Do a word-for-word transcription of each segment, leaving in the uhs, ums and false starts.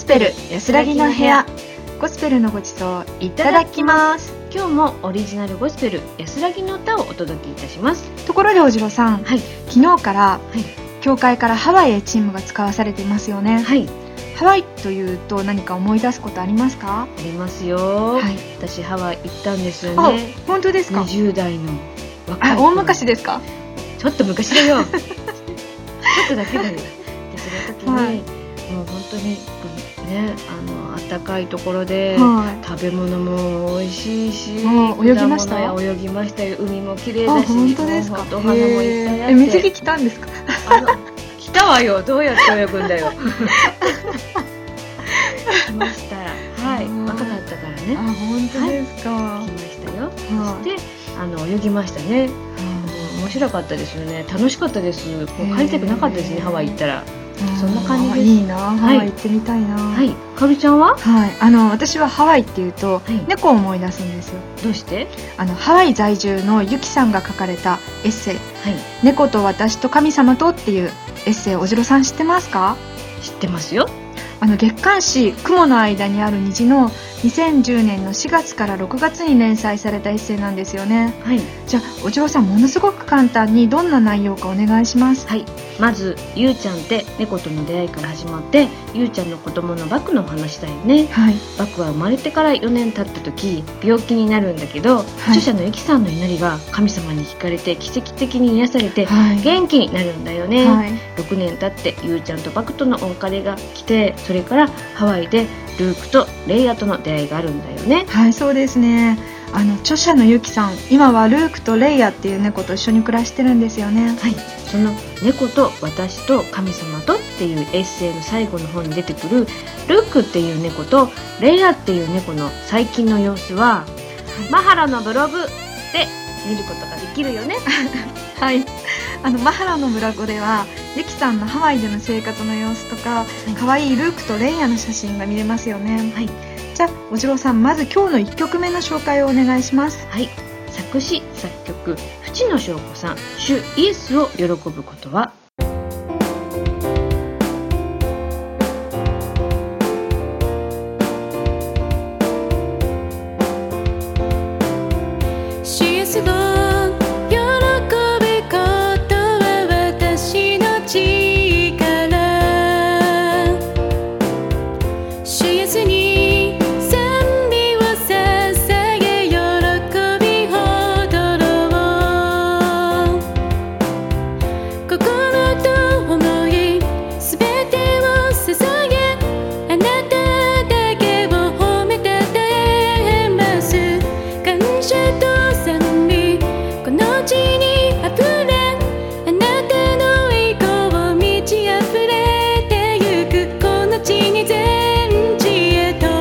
ペル安らぎの部屋。ゴスペルのごちそういただきます。 今日もオリジナルゴスペル安らぎの歌をお届けいたします。 ところでおじろさん、 はい、 昨日から、 はい、 教会からハワイへチームが使わされていますよね。 はい、 ハワイというと何か思い出すことありますか？ ありますよ、はい、私ハワイ行ったんですよね。 あ、本当ですか？ にじゅう代の若いあ、大昔ですか？ ちょっと昔だよちょっとだけだよ。でその時に、はい、もう本当にね、あの暖かいところで、はい、食べ物も美味しいし、 泳ぎました？ 泳ぎましたよ。海も綺麗だし、 本当ですか？ お花もいっぱいあって。 え、水着着たんですか？ あの着たわよ。どうやって泳ぐんだよ。来ました。はい、若かったからね。 あ、本当ですか？ はい、来ましたよ。そしてあの泳ぎましたね。面白かったですよね。楽しかったです。もう帰りたくなかったですね。ハワイ行ったら。そんな感じです。 いいな、ハワイ行ってみたいな。 はい、かおりちゃんは？ はい、あの私はハワイっていうと、はい、猫を思い出すんですよ。 どうして？ あのハワイ在住のゆきさんが書かれたエッセイ、はい、猫と私と神様とっていうエッセイ、おじろさん知ってますか？ 知ってますよ。 あの月刊誌雲の間にある虹のにせんじゅうねんのしがつからろくがつに連載されたエッセイなんですよね。はい、じゃあお嬢さん、ものすごく簡単にどんな内容かお願いします。 はい、まずゆうちゃんって猫との出会いから始まって、ゆうちゃんの子供のバクの話だよね。はい、バクは生まれてからよねん経った時病気になるんだけど、はい、著者のゆきさんの祈りが神様に聞かれて奇跡的に癒されて、はい、元気になるんだよね。はい、ろくねん経ってゆうちゃんとバクとのお別れが来て、それからハワイでルークとレイヤとの出会いがあるんだよね。 はい、そうですね。あの著者のゆきさん、今はルークとレイヤっていう猫と一緒に暮らしてるんですよね。 はい、その猫と私と神様とっていうエッセイの最後の方に出てくるルークっていう猫とレイヤっていう猫の最近の様子は、はい、マハラのブログで見ることができるよね。 はい、あのマハラのブログではゆきさんのハワイでの生活の様子とか、はい、かわいいルークとレイヤの写真が見れますよね。はい、じゃあおじろさん、まず今日のいっきょくめの紹介をお願いします。 はい、作詞作曲淵野翔子さん、主イエスを喜ぶことは。 主イエスを喜ぶことは私の力。主イエスに賛美を捧げ喜び踊ろう。心と想いすべてを捧げ、あなただけを褒めたたえます。感謝と賛美この地にあふれ、あなたの栄光満ちあふれてゆく、この地に全地へと。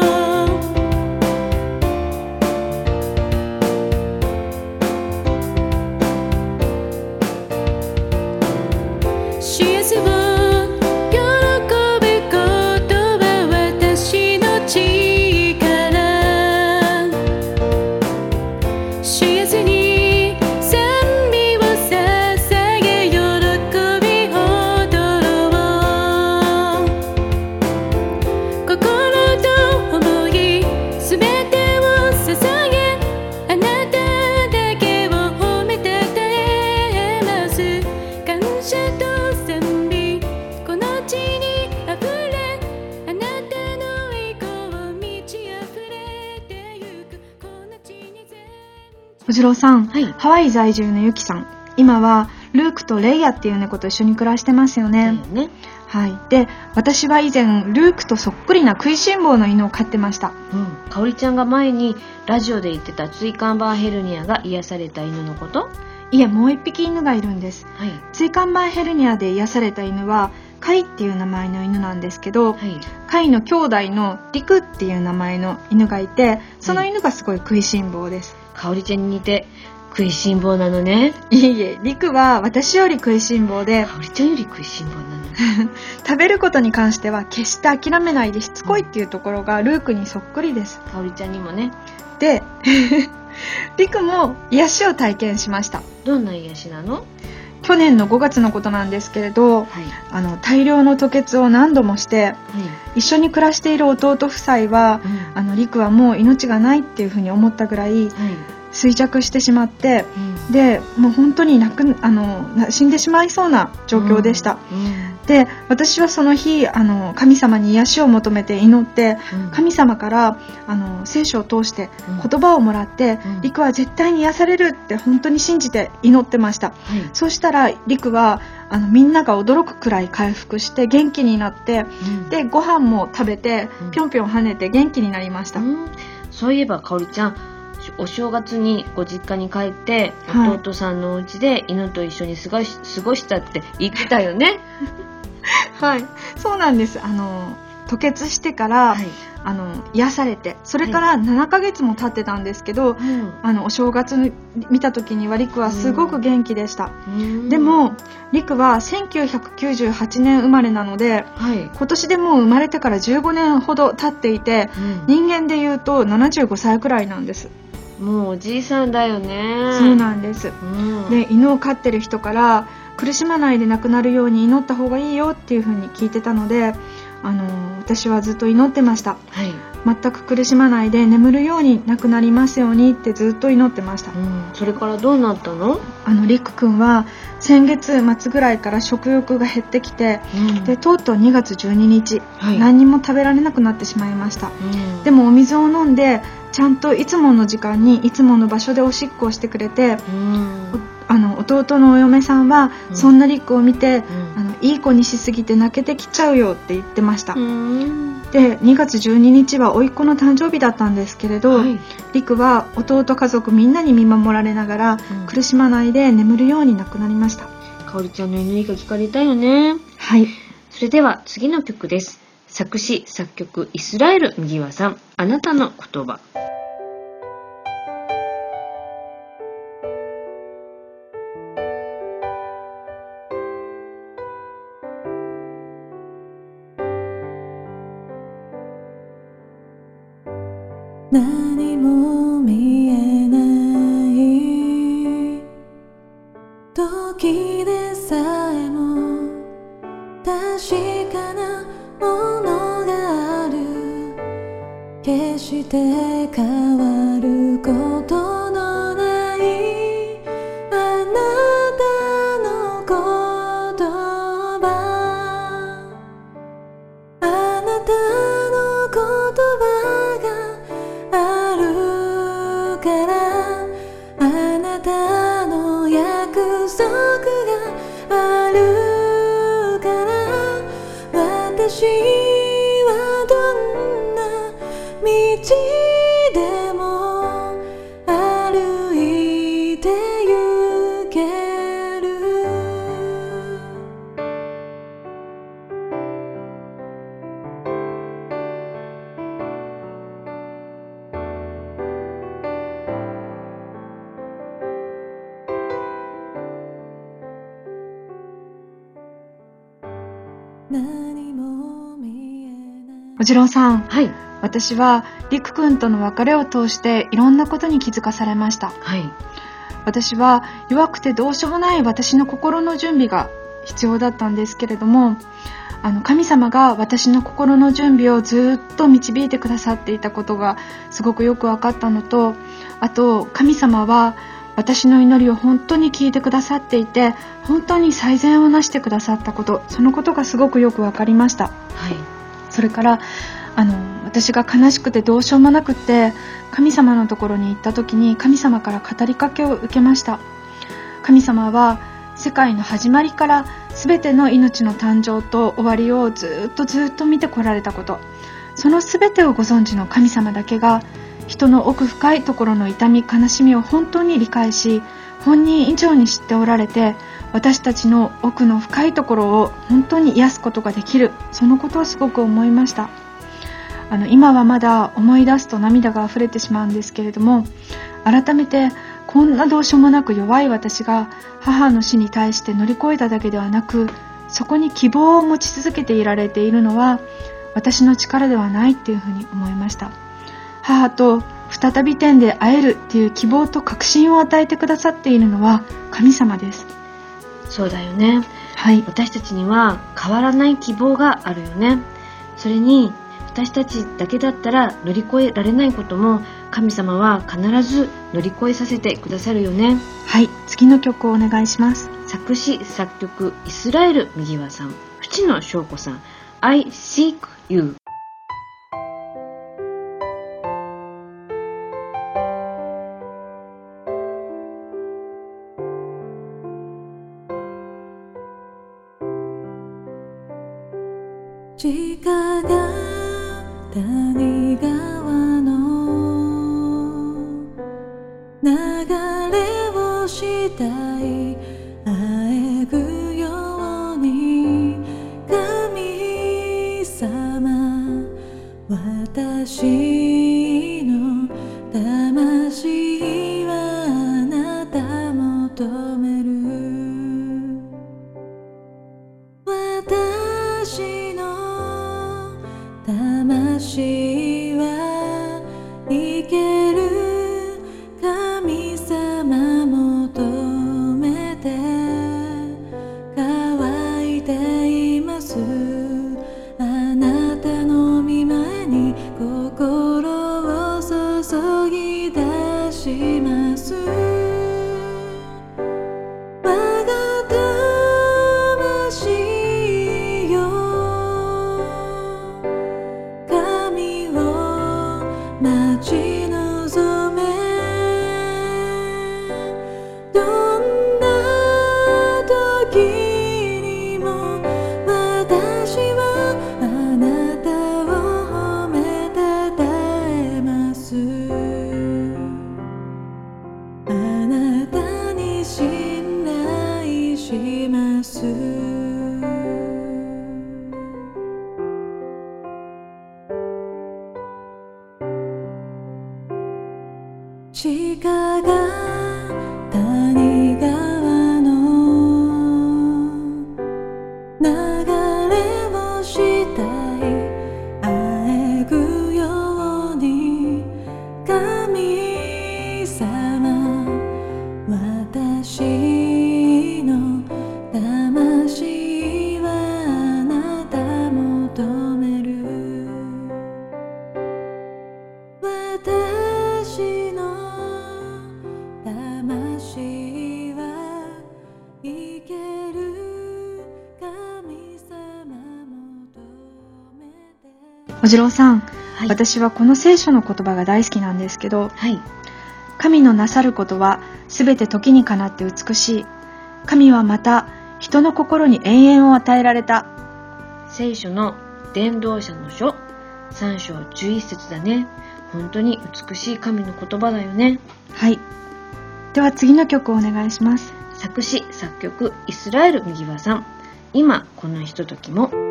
主イエスを喜ぶことは私の力。主イエスに賛美を捧げ喜び踊ろう。心と想いすべてを捧げ、あなただけを褒めたたえます。感謝と賛美この地にあふれ、あなたの栄光満ちあふれてゆく、この地に全。 おじろさん、 はい、 ハワイ在住のゆきさん、今はルークとレイヤっていう猫と一緒に暮らしてますよね。 ね、 はい、で私は以前ルークとそっくりな食いしん坊の犬を飼ってました。 うん、かおりちゃんが前にラジオで言ってた椎間板ヘルニアが癒された犬のこと？ いえ、もう一匹犬がいるんです。 はい、 椎間板ヘルニアで癒された犬はカイっていう名前の犬なんですけど、はい、カイの兄弟のリクっていう名前の犬がいて、その犬がすごい食いしん坊です。 かおりちゃんに似て食いしん坊なのね。 いえいえ、リクは私より食いしん坊で、 かおりちゃんより食いしん坊なの。 食べることに関しては決して諦めないでしつこいっていうところがルークにそっくりです。 かおりちゃんにもね。 でリクも癒しを体験しました。 どんな癒しなの？ 兄去年のごがつのことなんですけれど、はい、あの大量の吐血を何度もして、はい、一緒に暮らしている弟夫妻は、うん、あの陸はもう命がないっていうふうに思ったぐらい、はい、衰弱してしまって、うん、でもう本当に亡くあの死んでしまいそうな状況でした、うんうん、で私はその日あの神様に癒しを求めて祈って、うん、神様からあの聖書を通して言葉をもらって、うん、陸は絶対に癒されるって本当に信じて祈ってました、はい、そうしたら陸はあのみんなが驚くくらい回復して元気になって、うん、でご飯も食べてぴょんぴょん跳ねて元気になりました、うん、 そういえばかおりちゃんお正月にご実家に帰って、はい、弟さんのお家で犬と一緒に過ごし、過ごしたって言ってたよねはい、そうなんです。あの吐血してから、はい、あの癒されてそれからななかげつも経ってたんですけど、はい、あのお正月見た時にはリクはすごく元気でした、うん、でもリクはせんきゅうひゃくきゅうじゅうはちねん生まれなので、はい、今年でもう生まれてからじゅうごねんほど経っていて、うん、人間でいうとななじゅうごさいくらいなんです。 もうおじいさんだよね。 そうなんです、うん、で犬を飼ってる人から苦しまないで亡くなるように祈った方がいいよっていう風に聞いてたので、あの私はずっと祈ってました、はい、全く苦しまないで眠るように亡くなりますようにってずっと祈ってました、うん、 それからどうなったの？ あのリク君は先月末ぐらいから食欲が減ってきて、うん、でとうとうにがつじゅうににち、はい、何にも食べられなくなってしまいました、うん、でもお水を飲んでちゃんといつもの時間にいつもの場所でおしっこをしてくれて、うん、あの弟のお嫁さんは、うん、そんなリクを見て、うん、あのいい子にしすぎて泣けてきちゃうよって言ってました、うん、でにがつじゅうににちは甥っ子の誕生日だったんですけれど、はい、リクは弟家族みんなに見守られながら、うん、苦しまないで眠るように亡くなりました。 かおりちゃんの祈りが聞かれたよね。 はい、 それでは次の曲です。作詞作曲イスラエル右輪さん、あなたの言葉。 何も見えない時でさえも確かなものがある、決して変わることのないあなたの言葉、あなたの言葉があるから、あなたの約束があるから、私はどんな道でも歩いて行ける。何も見えない。 おじろうさん、 はい、 私はりくくんとの別れを通していろんなことに気づかされました、 はい、 私は弱くてどうしようもない私の心の準備が必要だったんですけれども、あの神様が私の心の準備をずっと導いてくださっていたことがすごくよく分かったのと、あと神様は私の祈りを本当に聞いてくださっていて、本当に最善をなしてくださったこと、そのことがすごくよく分かりました、はい、それからあの私が悲しくてどうしようもなくって神様のところに行った時に神様から語りかけを受けました。神様は世界の始まりから全ての命の誕生と終わりをずっとずっと見てこられたこと、その全てをご存知の神様だけが人の奥深いところの痛み悲しみを本当に理解し、本人以上に知っておられて、私たちの奥の深いところを本当に癒すことができる、そのことをすごく思いました。あの今はまだ思い出すと涙が溢れてしまうんですけれども、改めてこんなどうしようもなく弱い私が母の死に対して乗り越えただけではなく、そこに希望を持ち続けていられているのは私の力ではないっていうふうに思いました。母と再び天で会えるっていう希望と確信を与えてくださっているのは神様です。 そうだよね。 はい。 私たちには変わらない希望があるよね。それに私たちだけだったら乗り越えられないことも神様は必ず乗り越えさせてくださるよね。 はい、次の曲をお願いします。 作詞作曲イスラエル右輪さん、淵野翔子さん、 I Seek You。 地下が谷川の流れをしたいあえぐように神様、私の魂はあなた求める。私の魂は生ける神様求めて乾いています。あなたの御前に心を注ぎ出します。我が魂よ、神を待ち望め。どんな時にも私はあなたを褒めたたえます。あなたに信頼します。地下が谷川の流れをしたいあえぐように神様、私の魂はあなた求める。私の魂は生ける神様求めて。 おじろうさん、 はい、 私はこの聖書の言葉が大好きなんですけど、 はい、 神のなさることはすべて時にかなって美しい。神はまた人の心に永遠を与えられた。 聖書の伝道者の書さん章じゅういち節だね。本当に美しい神の言葉だよね。 はい。では次の曲をお願いします。 作詞作曲イスラエル右輪さん、今このひとときも。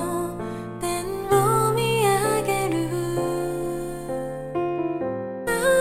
あ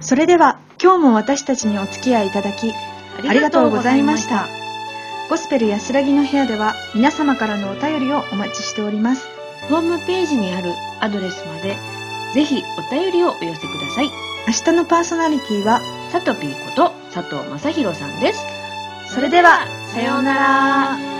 それでは今日も私たちにお付き合いいただきありがとうございました。ゴスペル安らぎの部屋では皆様からのお便りをお待ちしております。 ホームページにあるアドレスまでぜひお便りをお寄せください。 明日のパーソナリティはさとぴーこと佐藤正宏さんです。 それではさようなら。